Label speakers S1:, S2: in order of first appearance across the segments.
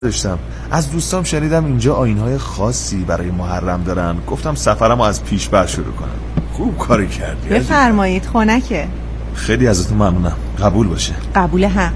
S1: داشتم. از دوستام شنیدم اینجا آیین‌های خاصی برای محرم دارن. گفتم سفرمو از پیش بر شروع کنم.
S2: خوب کاری کردی.
S3: بفرمایید، خنکه.
S1: خیلی ازتون ممنونم. قبول باشه.
S3: قبول حق.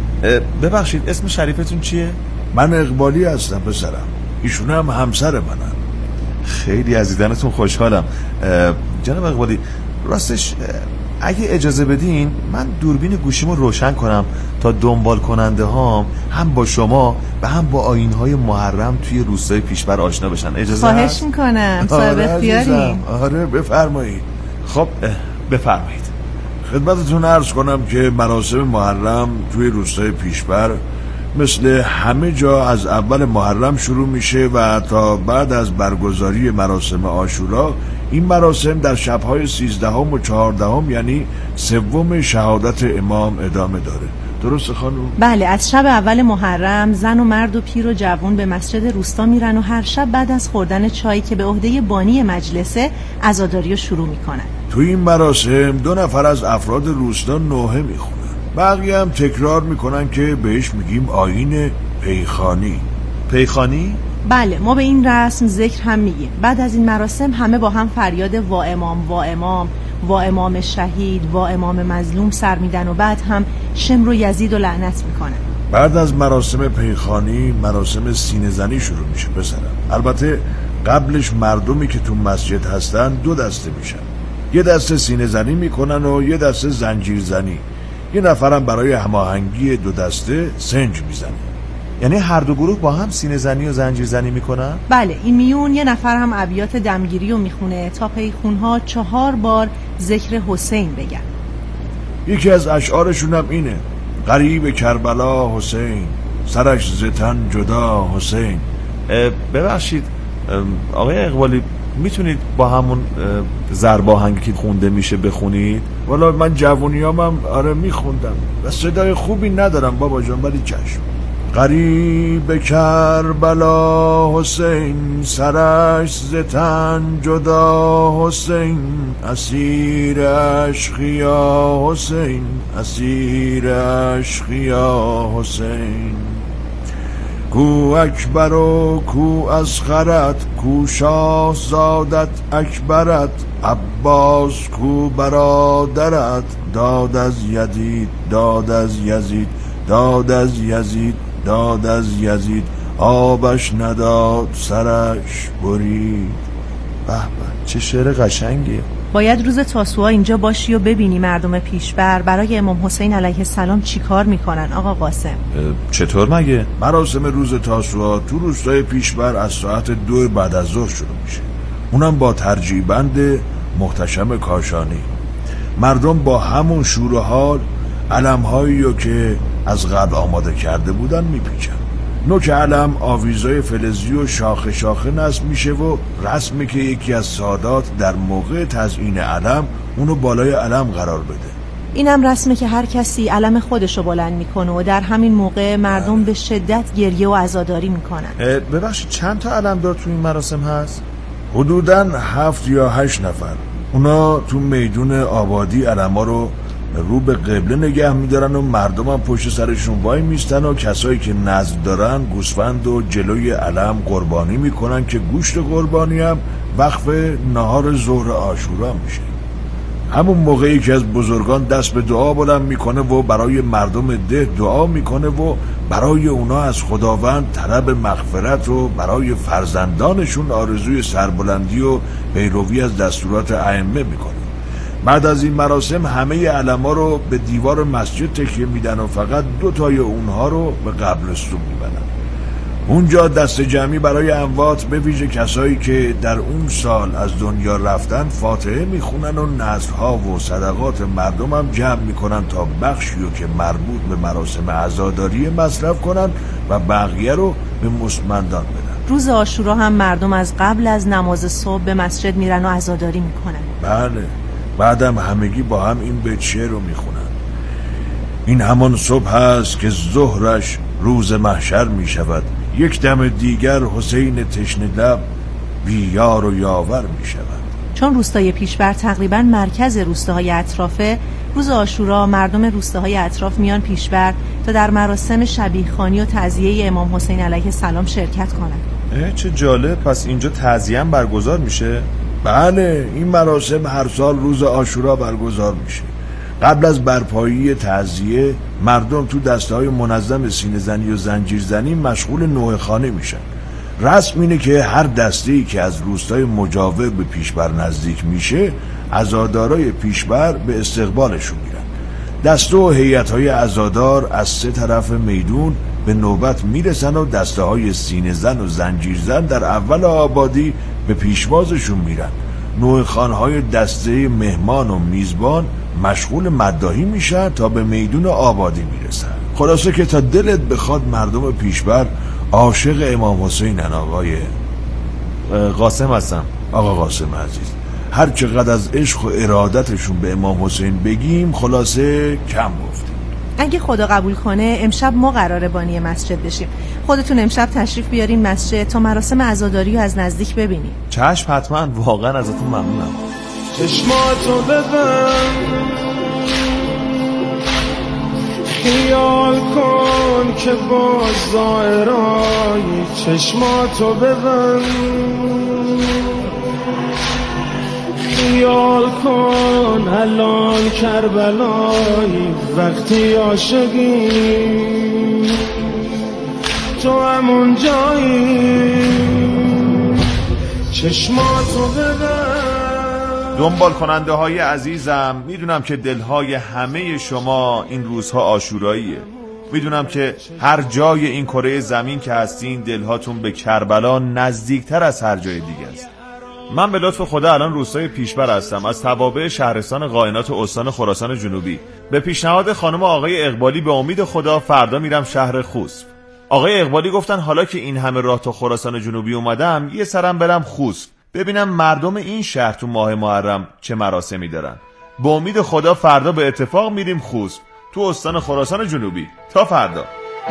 S1: ببخشید اسم شریفتون چیه؟
S2: من اقبالی هستم پسرم. ایشون هم همسر منن.
S1: خیلی از دیدنتون خوشحالم. جناب اقبالی، راستش اگه اجازه بدین من دوربین گوشیمو روشن کنم تا دنبال کننده هام هم با شما و هم با آیین‌های محرم توی روستای پیشبر آشنا بشن. اجازه
S3: خواهش میکنم. صاحب اختیارین.
S2: آره بفرمایید.
S1: خب بفرمایید.
S2: خدمتتون عرض کنم که مراسم محرم توی روستای پیشبر مثل همه جا از اول محرم شروع میشه و تا بعد از برگزاری مراسم عاشورا این مراسم در شبهای 13 و 14 یعنی سوم شهادت امام ادامه داره. درسته خانم؟
S3: بله، از شب اول محرم زن و مرد و پیر و جوان به مسجد روستا میرن و هر شب بعد از خوردن چایی که به عهده بانی مجلسه عزاداری رو شروع میکنن.
S2: تو این مراسم 2 نفر از افراد روستا نوحه میخونن، بقیه هم تکرار میکنن که بهش میگیم آیین پیخانی.
S1: پیخانی؟
S3: بله، ما به این رسم ذکر هم میگیم. بعد از این مراسم همه با هم فریاد وا امام وا امام، وا امام شهید، وا امام مظلوم سر میدن و بعد هم شمر و یزید و لعنت میکنن.
S2: بعد از مراسم پیخانی مراسم سینه زنی شروع میشه پسرم. البته قبلش مردمی که تو مسجد هستن 2 دسته میشن. یه دسته سینه زنی میکنن و یه دسته زنجیر زنی. یه نفرم برای هماهنگی 2 دسته سنج میزنه.
S1: یعنی هر دو گروه با هم سینه زنی و زنجیر زنی میکنن؟
S3: بله، این میون یه نفر هم ابیات دمگیری رو میخونه تا پیخونها 4 بار ذکر حسین بگن.
S2: یکی از اشعارشون هم اینه: غریب کربلا حسین، سرش ز تن جدا حسین.
S1: ببخشید آقای اقبالی، میتونید با همون ضرباهنگی که خونده میشه بخونید؟
S2: والا من جوونیامم آره میخوندم و صدای خوبی ندارم بابا جان، ولی چشم. غریب کربلا حسین، سرش ز تن جدا حسین، اسیر عشقیا حسین، اسیر عشقیا حسین. کو اکبر و کو اصغرت، کو شاه زادت اکبرت، عباس کو برادرت، داد از یزید، داد از یزید، داد از یزید، داد از یزید، آبش نداد سرش برید.
S1: به به، چه شعر قشنگی.
S3: باید روز تاسوعا اینجا باشی و ببینی مردم پیشبر برای امام حسین علیه السلام چی کار میکنن. آقا قاسم
S1: چطور مگه؟
S2: مراسم روز تاسوعا تو روستای پیشبر از ساعت 2 بعد از ظهر شروع میشه، اونم با ترجیبند محتشم کاشانی. مردم با همون شور و حال علم‌هایی رو که از قبل آماده کرده بودن میپیچن. نوک علم آویزای فلزی و شاخه شاخه نصب میشه و رسمه که یکی از سادات در موقع تزیین علم اونو بالای علم قرار بده.
S3: اینم رسمه که هر کسی علم خودشو بلند میکنه و در همین موقع مردم به شدت گریه و عزاداری میکنن.
S1: ببخشید چند تا علمدار تو این مراسم هست؟
S2: حدوداً 7 یا 8 نفر. اونا تو میدون آبادی علما رو رو به قبله نگه میدارن و مردم هم پشت سرشون وای میستن و کسایی که نذر دارن گوسفند و جلوی علم قربانی میکنن که گوشت قربانی هم وقف نهار ظهر عاشورا میشه. همون موقعی که از بزرگان دست به دعا بلند میکنه و برای مردم ده دعا میکنه و برای اونا از خداوند طلب مغفرت و برای فرزندانشون آرزوی سربلندی و پیروی از دستورات ائمه میکنه. بعد از این مراسم همه علما رو به دیوار مسجد تکیه میدن و فقط 2 تای اونها رو به قبرستون میبرن. اونجا دست جمعی برای اموات به ویژه کسایی که در اون سال از دنیا رفتن فاتحه میخونن و نذرها و صدقات مردم هم جمع میکنن تا بخشی رو که مربوط به مراسم عزاداری مصرف کنن و بقیه رو به مستمندان بدن.
S3: روز عاشورا هم مردم از قبل از نماز صبح به مسجد میرن و عزاداری میکنن.
S2: بله، بعدم همگی با هم این بیت شعر رو میخونن: این همان صبح هست که ظهرش روز محشر میشود، یک دم دیگر حسین تشنه لب بی یار و یاور میشود.
S3: چون روستای پیشبر تقریبا مرکز روستاهای اطرافه، روز عاشورا مردم روستاهای اطراف میان پیشبر تا در مراسم شبیه‌خوانی و تعزیه امام حسین علیه السلام شرکت کنند.
S1: چه جالب. پس اینجا تعزیه هم برگزار میشه؟
S2: بله، این مراسم هر سال روز عاشورا برگزار میشه. قبل از برپایی تعزیه مردم تو دسته‌های منظم سینه‌زنی و زنجیرزنی مشغول نوحه‌خوانی میشن. رسم اینه که هر دسته‌ای که از روستای مجاور به پیشبر نزدیک میشه عزادارای پیشبر به استقبالشون میرن. دسته و هیئت‌های عزادار از 3 طرف میدون به نوبت میرسن و دسته‌های سینه‌زن و زنجیرزن در اول آبادی به پیشوازشون میرن. نوحه‌خوان‌های دسته مهمان و میزبان مشغول مداحی میشن تا به میدون آبادی میرسن. خلاصه که تا دلت بخواد مردم پیشبر عاشق امام حسینن. آقای
S1: قاسم هستم.
S2: آقا قاسم عزیز، هر چقدر از عشق و ارادتشون به امام حسین بگیم خلاصه کم گفتیم.
S3: اگه خدا قبول کنه امشب ما قراره بانی مسجد بشیم. خودتون امشب تشریف بیارین مسجد تا مراسم عزاداری رو از نزدیک ببینیم.
S1: چشم، حتما. واقعا ازتون ممنونم.
S4: چشماتو ببند، خیال کن که باز ظاهرایی. چشماتو ببند، خیال کن الان کربلایی. وقتی عاشقی تو همون جایی. چشماتو ببند.
S1: دنبال کننده های عزیزم، میدونم که دلهای همه شما این روزها عاشوراییه. میدونم که هر جای این کره زمین که هستین دلهاتون به کربلا نزدیکتر از هر جای دیگه است. من به لطف خدا الان روستای پیشبر هستم، از توابع شهرستان قاینات و استان خراسان جنوبی. به پیشنهاد خانم آقای اقبالی به امید خدا فردا میرم شهر خوست. آقای اقبالی گفتن حالا که این همه راه تا خراسان جنوبی اومدم یه سرم برم خوست ببینم مردم این شهر تو ماه محرم چه مراسمی دارن. به امید خدا فردا به اتفاق میریم خوست تو استان خراسان جنوبی. تا فردا.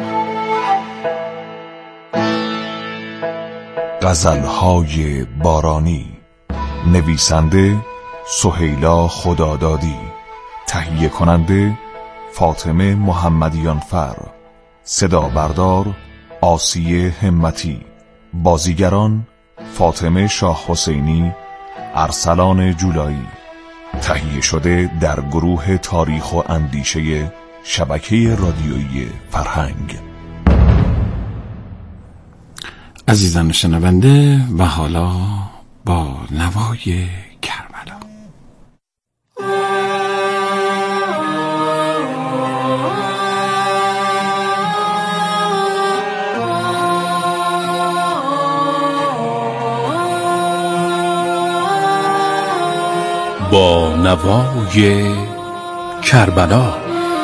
S5: غزل‌های بارانی، نویسنده سهیلا خدادادی، تهیه کننده فاطمه محمدیانفر، صدا بردار آسیه همتی، بازیگران فاطمه شاه حسینی، ارسلان جولایی. تهیه شده در گروه تاریخ و اندیشه شبکه رادیویی فرهنگ.
S6: عزیزان شنونده، و حالا با نوای کربلا. با نوای کربلا.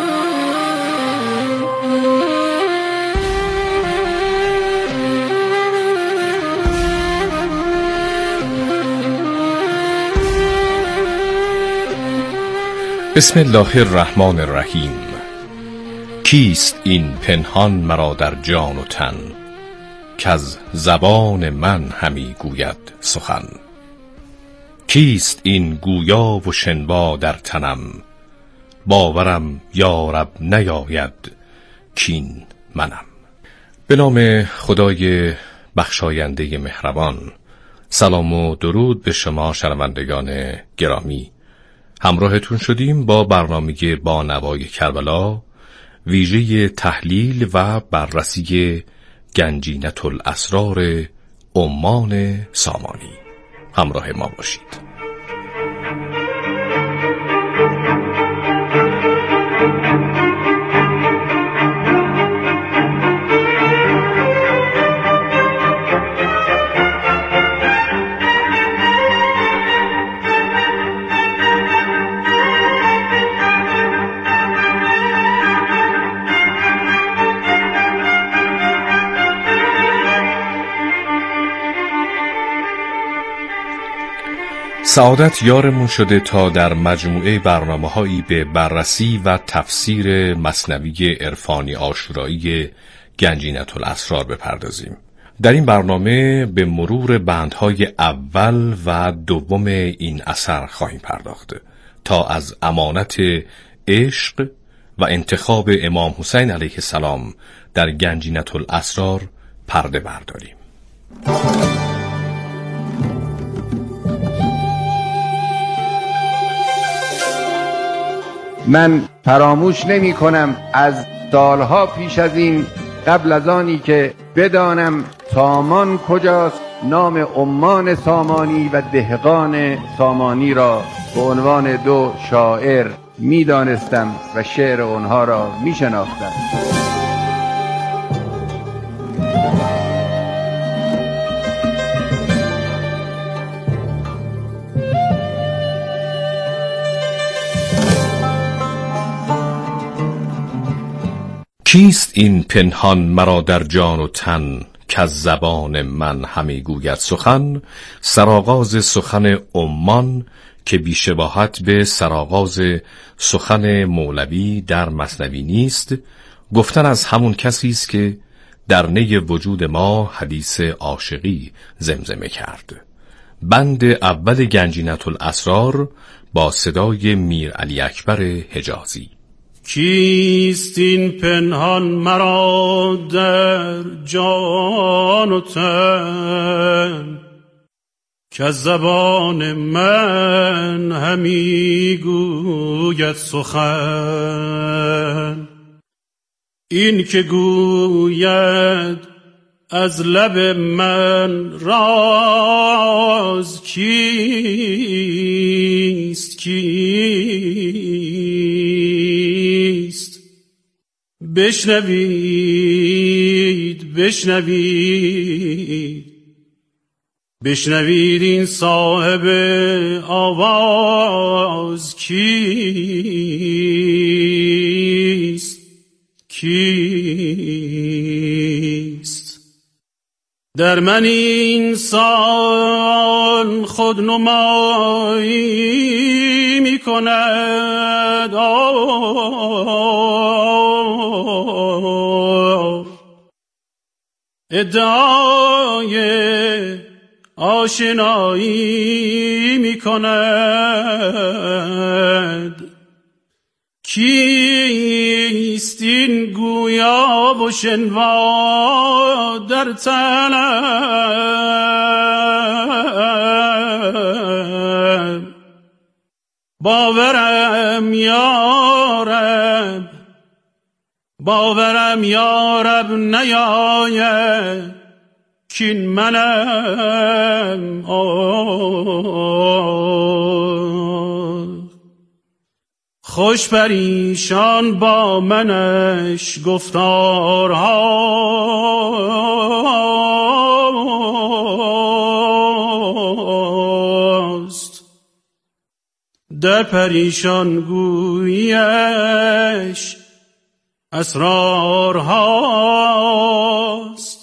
S6: بسم الله الرحمن الرحیم. کیست این پنهان مرا در جان و تن، کز زبان من همی گوید سخن. کیست این گویا و شنوا در تنم، باورم یارب نیاید کین منم. به نام خدای بخشاینده مهربان. سلام و درود به شما شنوندگان گرامی. همراهتون شدیم با برنامه با نوای کربلا، ویژه تحلیل و بررسی گنجینة الاسرار عمان سامانی. همراه ما باشید. سعادت یارمون شده تا در مجموعه برنامه‌هایی به بررسی و تفسیر مثنوی عرفانی عاشورایی گنجینة الاسرار بپردازیم. در این برنامه به مرور بندهای اول و دوم این اثر خواهیم پرداخت تا از امانت عشق و انتخاب امام حسین علیه السلام در گنجینة الاسرار پرده برداریم.
S7: من فراموش نمی کنم از سالها پیش از این، قبل از آنی که بدانم سامان کجاست، نام عمان سامانی و دهقان سامانی را به عنوان دو شاعر می دانستم و شعر آنها را می شناختم.
S6: کیست این پنهان مرا در جان و تن، که از زبان من همی گوید سخن؟ سرآغاز سخن عمان که بی‌شباهت به سرآغاز سخن مولوی در مثنوی نیست، گفتن از همون کسی است که در نی وجود ما حدیث عاشقی زمزمه کرد. بند اول گنجینة الاسرار با صدای میر علی اکبر حجازی.
S4: کیست این پنهان مرا در جان و تن، که از زبان من همی گوید سخن؟ این که گوید از لب من راز کیست؟ بشنوید این صاحب آواز کیست؟ در من انسان خودنمایی می کند، ادعای آشنایی می کند. کیست این گویا و شنوا در تنم؟ باورم یارب نیاید کین منم. خوش پریشان با منش گفتارهاست، در پریشان گویش اسرارهاست.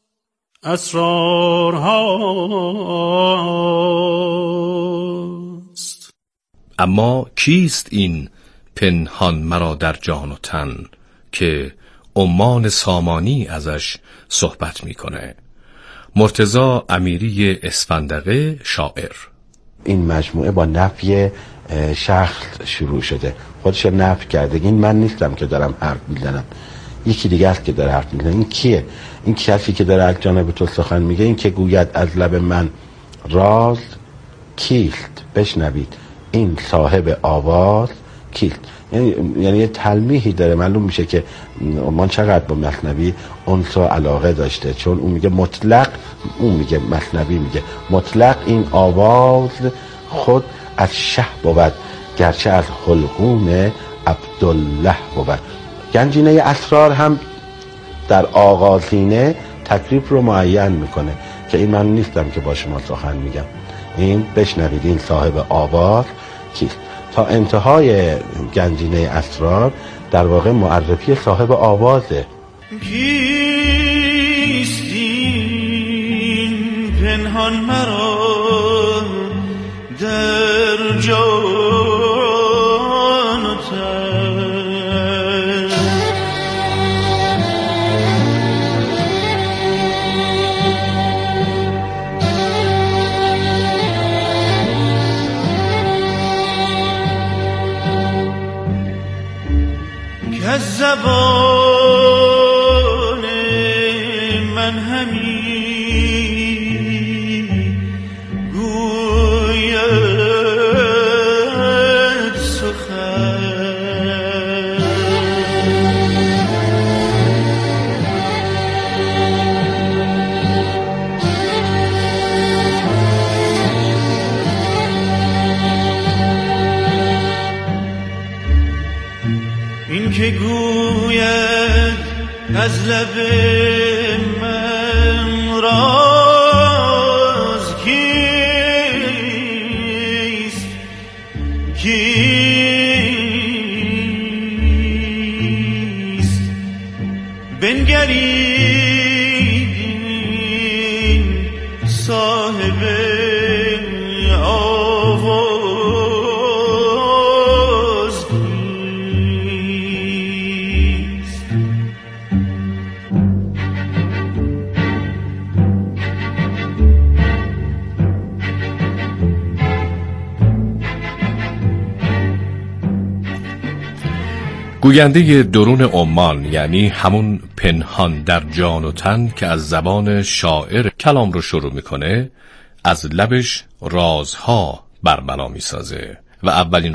S6: اما کیست این پنهان مرا در جان و تن که عمان سامانی ازش صحبت میکنه؟ مرتضی امیری اسفندقه، شاعر.
S8: این مجموعه با نفی شخص شروع شده، خودش نفی کرده. این من نیستم که دارم حرف میزنم، یکی دیگه است که داره حرف میزنه. این کیه؟ این کسی که داره از جانب تو سخن میگه. این که گوید از لب من راز کیست؟ بشنوید این صاحب آواز کیست؟ یعنی یه تلمیحی داره. معلوم میشه که من چقدر با مثنوی انس و علاقه داشته، چون اون میگه مطلق، اون میگه مثنوی میگه مطلق این آواز خود از شه بود، گرچه از حلقوم عبدالله بود. گنجینه اسرار هم در آغازینه تکلیف رو معین میکنه که این من نیستم که با شما سخن میگم. این بشنوید این صاحب آواز کیست. تا انتهای گنجینه اسرار در واقع معرفی صاحب آوازه.
S4: کیست این پنهان مرا در جان و تن، که گوید از لب من راز کیست کیست بنگرید صاحب
S6: گوینده درون عمان، یعنی همون پنهان در جان و تن که از زبان شاعر کلام رو شروع میکنه، از لبش رازها برملا میسازه و اولین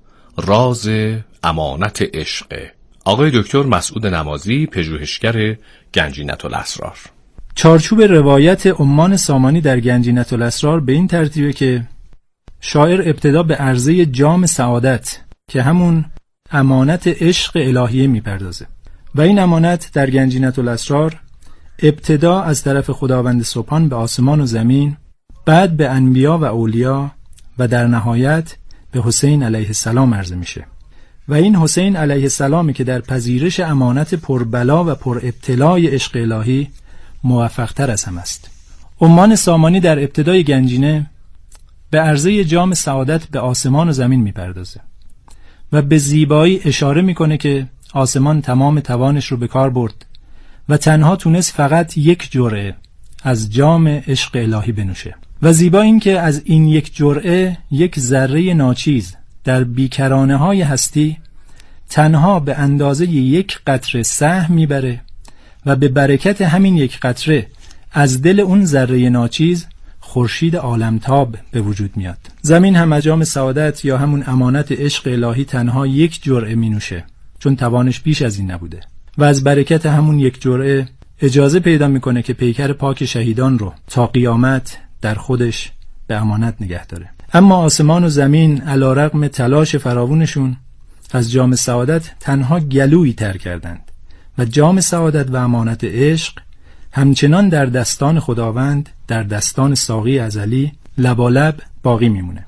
S6: راز امانت عشقه. آقای دکتر مسعود نمازی، پژوهشگر گنجینة الاسرار.
S9: چارچوب روایت عمان سامانی در گنجینة الاسرار به این ترتیبه که شاعر ابتدا به عرضه جام سعادت که همون امانت عشق الهیه میپردازه و این امانت در گنجینة الاسرار ابتدا از طرف خداوند سبحان به آسمان و زمین، بعد به انبیا و اولیا و در نهایت به حسین علیه السلام عرضه میشه و این حسین علیه السلامی که در پذیرش امانت پربلا و پر ابتلای عشق الهی موفق تر از هم است. عمان سامانی در ابتدای گنجینه به عرضه جام سعادت به آسمان و زمین میپردازه و به زیبایی اشاره میکنه که آسمان تمام توانش رو به کار برد و تنها تونست فقط یک جرعه از جام عشق الهی بنوشه و زیبا این که از این یک جرعه یک ذره ناچیز در بیکرانه های هستی تنها به اندازه یک قطره سهم میبره و به برکت همین یک قطره از دل اون ذره ناچیز خورشید عالمتاب به وجود میاد. زمین هم جام سعادت یا همون امانت عشق الهی تنها یک جرعه می نوشه چون توانش بیش از این نبوده و از برکت همون یک جرعه اجازه پیدا میکنه که پیکر پاک شهیدان رو تا قیامت در خودش به امانت نگه داره. اما آسمان و زمین علی رغم تلاش فراوونشون از جام سعادت تنها گلویی تر کردند و جام سعادت و امانت عشق همچنان در دستان خداوند، در دستان ساقی ازلی لبالب باقی میمونه.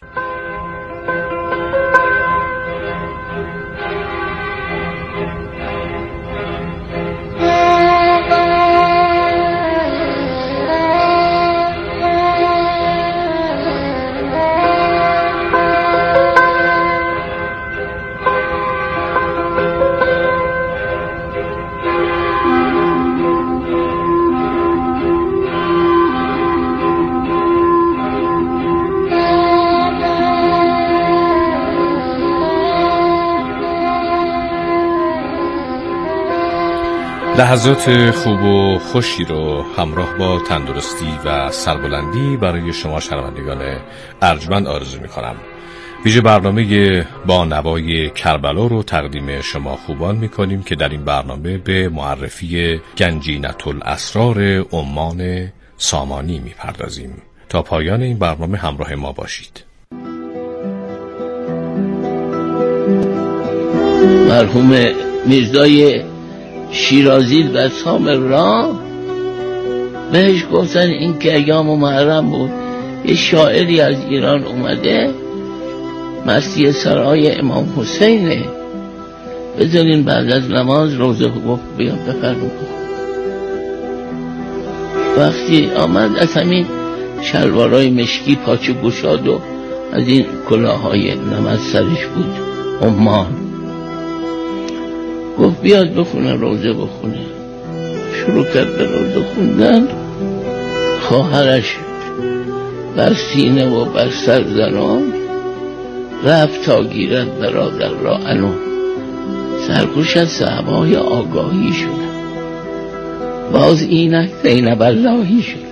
S6: لحظات خوب و خوشی رو همراه با تندرستی و سربلندی برای شما شنوندگان ارجمند آرزو می‌کنم. ویژه برنامه با نوای کربلا رو تقدیم شما خوبان می‌کنیم که در این برنامه به معرفی گنجینة الاسرار عمان سامانی می‌پردازیم. تا پایان این برنامه همراه ما باشید.
S10: مرحوم میرزای شیرازی و سامرا بهش گفتن این که ایام و محرم بود، یه شاعری از ایران اومده مستی سرای امام حسینه، بذارین بعد از نماز روزه گفت بیان بفرمون. وقتی آمد از همین شلوارای مشکی پاچه گشاد و از این کلاهای نمد سرش بود عمان، گفت بیاد بخونه روزه بخونه. شروع کرد به روزه خوندن. خواهرش بر سینه و بر سر زنان رفت تا گیرد برادر را انو، سرگوش از صحبای آگاهی شدن. باز اینک زینب اللهی شد.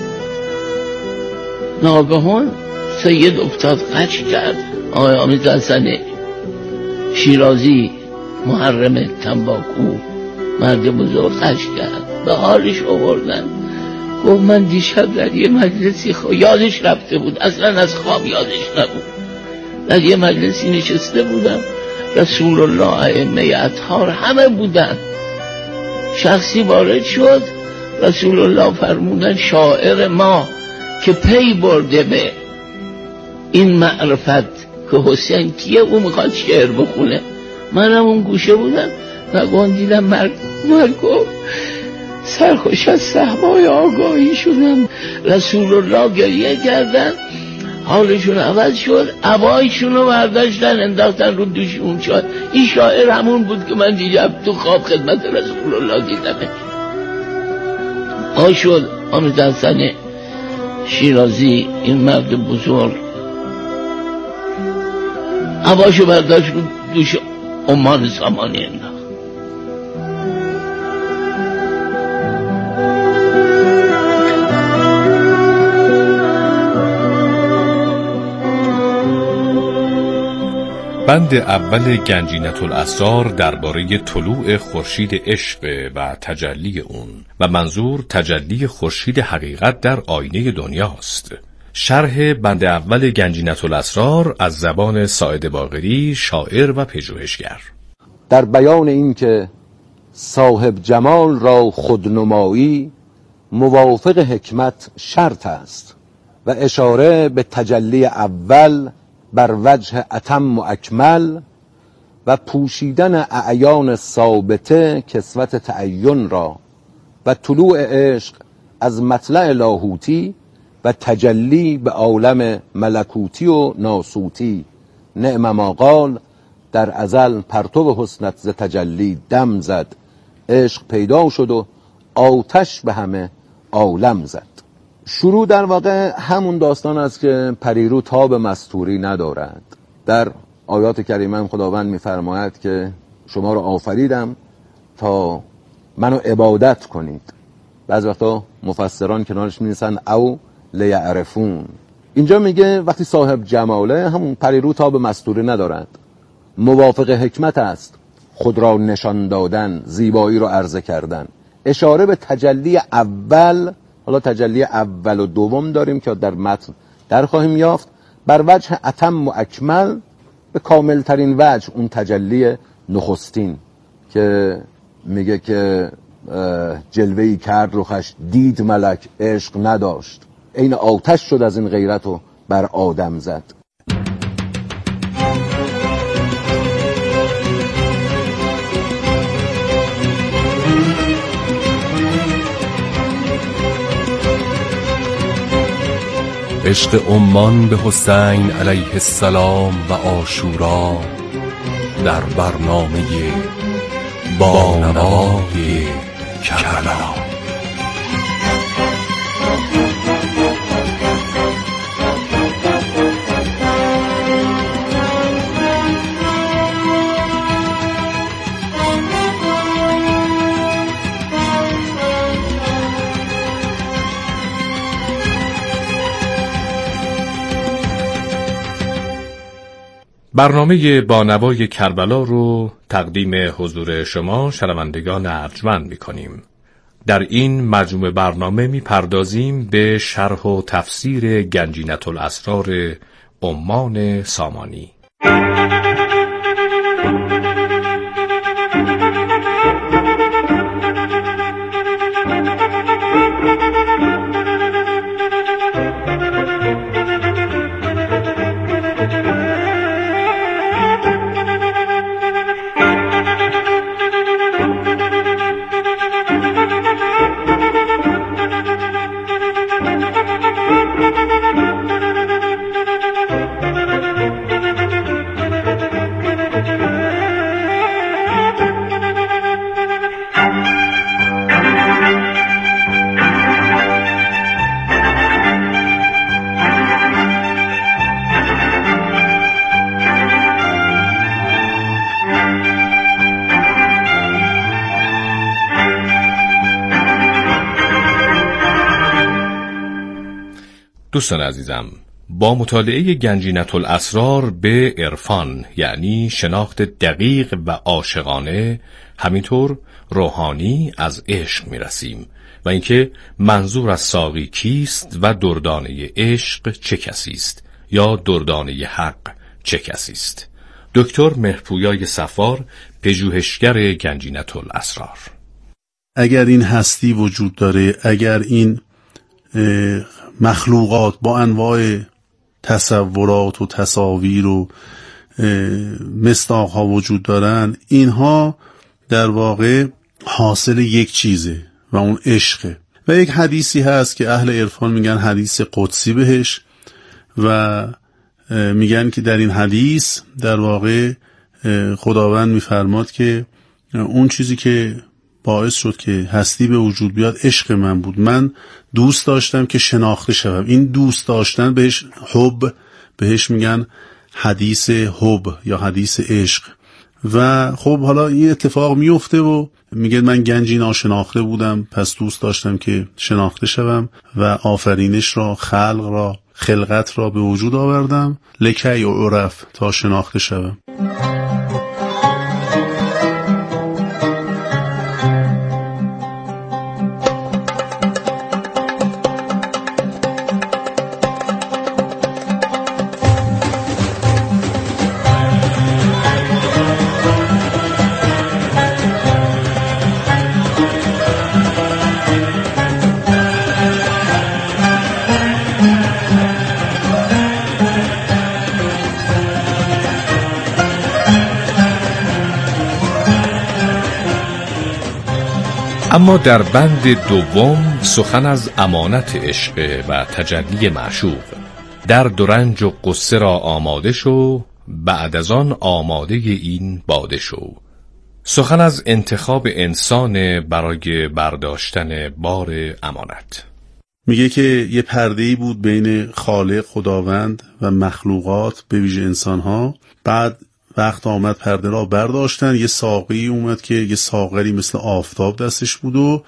S10: ناگهان سید افتاد قچ کرد. آقای حامد حسن شیرازی محرم تنباکو مرد بزرگ قچ کرد، به حالش آوردن. گفت من دیشب در یه مجلسی یادش رفته بود، اصلا از خواب یادش نبود، در یه مجلسی نشسته بودم، رسول الله، ائمه اطهار همه بودن. شخصی وارد شد، رسول الله فرمودن شاعر ما که پی برده به این معرفت که حسین کیه، او میخواد شعر بخونه. منم اون گوشه بودم، نگاه دیدم مرگو سرخوش از صحبای آگاهی شدم. رسول الله گریه کردن، حالشون عوض شد، عبایشون رو برداشتن انداختن رو دوشون. شد این شاعر همون بود که من دیدم تو خواب خدمت رسول الله دیدمش. شد حامد حسن شیرازی این مرد بزرگ عباشو برداشت رو دوش عمان سامانی انداخت.
S6: بند اول گنجینة الاسرار درباره طلوع خورشید عشق و تجلی اون و منظور تجلی خورشید حقیقت در آینه دنیاست. شرح بند اول گنجینة الاسرار از زبان ساعد باقری، شاعر و پژوهشگر.
S11: در بیان این که صاحب جمال را خودنمایی موافق حکمت شرط است و اشاره به تجلی اول بر وجه اتم و اکمل و پوشیدن اعیان ثابته کسوت تعین را و طلوع عشق از مطلع لاهوتی و تجلی به عالم ملکوتی و ناسوتی. نعم ما قال، در ازل پرتو حسنت ز تجلی دم زد، عشق پیدا شد و آتش به همه عالم زد. شروع در واقع همون داستان است که پریرو تاب مستوری ندارد. در آیات کریمه خداوند می‌فرماید که شما رو آفریدم تا منو عبادت کنید. بعضی وقتا مفسران کنارش می‌نویسن او لیعرفون. اینجا میگه وقتی صاحب جماله، همون پریرو تاب مستوری ندارد، موافق حکمت است، خود را نشان دادن، زیبایی رو عرضه کردن. اشاره به تجلی اول، حالا تجلی اول و دوم داریم که در متن در خواهیم یافت، بر وجه اتم و اکمل، به کامل ترین وجه اون تجلی نخستین که میگه که جلوه‌ای کرد رخش دید ملک عشق نداشت، عین آتش شد از این غیرت و بر آدم زد.
S6: عشق عمان به حسین علیه السلام و عاشورا در برنامه بانوای کربلا. برنامه بانوای کربلا رو تقدیم حضور شما شنوندگان ارجمند می‌کنیم. در این مجموعه برنامه می‌پردازیم به شرح و تفسیر گنجینة الاسرار عمان سامانی. دوستان عزیزم، با مطالعه گنجینة الاسرار به عرفان، یعنی شناخت دقیق و عاشقانه، همینطور روحانی از عشق میرسیم و اینکه منظور از ساقی کیست و دردانه عشق چه کسی است یا دردانه حق چه کسی است. دکتر مهرپویای صفار، پژوهشگر گنجینة الاسرار.
S12: اگر این هستی وجود داره، اگر این مخلوقات با انواع تصورات و تصاویر و مصداق‌ها وجود دارن، اینها در واقع حاصل یک چیزه و اون عشقه. و یک حدیثی هست که اهل عرفان میگن حدیث قدسی بهش و میگن که در این حدیث در واقع خداوند میفرماد که اون چیزی که باعث شد که هستی به وجود بیاد عشق من بود. من دوست داشتم که شناخته شوم. این دوست داشتن بهش حب، بهش میگن حدیث حب یا حدیث عشق. و خب حالا این اتفاق میفته و میگه من گنجی ناشناخته بودم، پس دوست داشتم که شناخته شوم و آفرینش را، خلقت را به وجود آوردم، لکی و عرف، تا شناخته شوم.
S6: اما در بند دوم سخن از امانت عشق و تجلی معشوق. درد و رنج و غصه را آماده شو، بعد از آن آماده این باده شو. سخن از انتخاب انسان برای برداشتن بار امانت.
S12: میگه که یه پرده‌ای بود بین خالق خداوند و مخلوقات، به ویژه انسان‌ها. بعد وقت آمد پرده را برداشتن. یه ساقی اومد که یه ساغری مثل آفتاب دستش بود و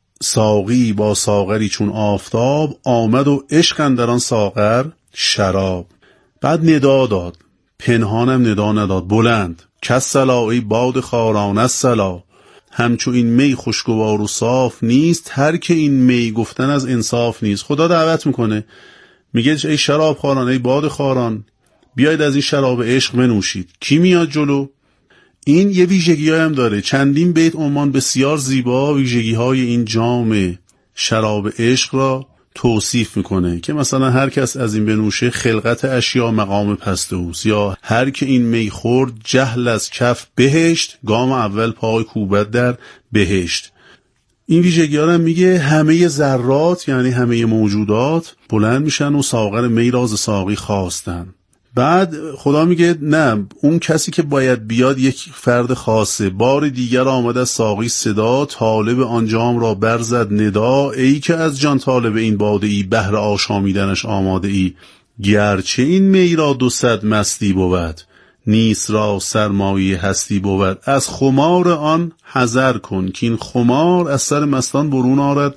S12: ساقی با ساغری چون آفتاب آمد و عشق اندر آن ساغر شراب. بعد ندا داد، پنهانم ندا نداد، بلند: کالصلا ای باد خاران الصلا، همچو این می خوشگوار و صاف نیست، هر که این می گفتن از انصاف نیست. خدا دعوت میکنه، میگه ای شراب خاران، ای باد خاران، بیاید از این شراب عشق بنوشید. کی میاد جلو؟ این یه ویژگی هم داره. چندین بیت عنوان بسیار زیبا ویژگی های این جام شراب عشق را توصیف میکنه که مثلا هر کس از این بنوشه خلقت اشیا مقام پست اوست، یا هر که این می خورد جهل از کف بهشت، گام اول پای کوبت در بهشت. این ویژگی ها هم میگه همه ذرات یعنی همه موجودات بلند میشن و ساغر می را ز ساقی خواستن. بعد خدا میگه نه، اون کسی که باید بیاد یک فرد خاصه. بار دیگر آمد از ساقی صدا، طالب آن جام را برزد ندا، ای که از جان طالب این باده ای، بهر آشامیدنش آماده ای. گرچه این می را 200 مستی بود، نیست را سرمایه هستی بود. از خمار آن حذر کن، که این خمار از سر مستان برون آرد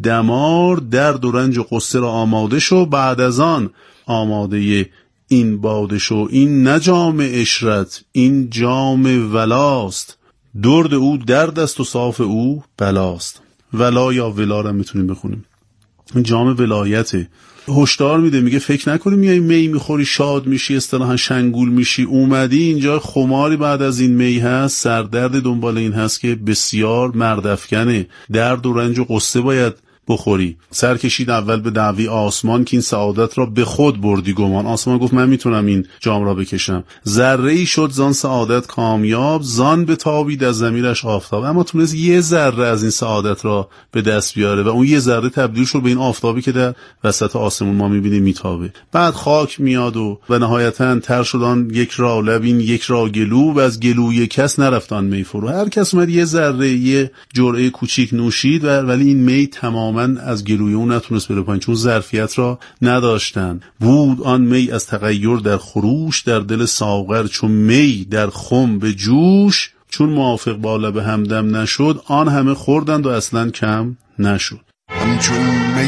S12: دمار. درد و رنج و غصه را آماده شو، بعد از آن آماده این باده شو. این نه جام عشرت، این جام ولاست، درد او درد است و صاف او بلاست. ولا یا ولا را میتونیم بخونیم، این جام ولایته. هشدار میده، میگه فکر نکنی میای می میخوری شاد میشی، اصطلاحا شنگول میشی. اومدی اینجا خماری بعد از این می هست، سردرد دنبال این هست که بسیار مردافکنه. درد و رنج و غصه باید بخوری. سر کشید اول به دعوی آسمان، که این سعادت را به خود بردی گمان. آسمان گفت من میتونم این جام را بکشم. ذره ای شد زان سعادت کامیاب، زان به تابید از ضمیرش آفتاب. اما تونست یه ذره از این سعادت را به دست بیاره و اون یه ذره تبدیل شد به این آفتابی که در وسط آسمون ما میبینیم میتابه. بعد خاک میاد و نهایتا تر شدان یک را لبین یک را گلو، و از گلوی کس نرفتان می فرو. هر کس اومد یه ذره یه جرعه کوچیک نوشید ولی این می تمام من از گلوی اون نتونست بره پایین، چون ظرفیت را نداشتن. بود آن می از تغییر در خروش، در دل ساغر چون می در خم به جوش. چون موافق با لب همدم نشد، آن همه خوردند و اصلا کم نشد.
S13: همچون می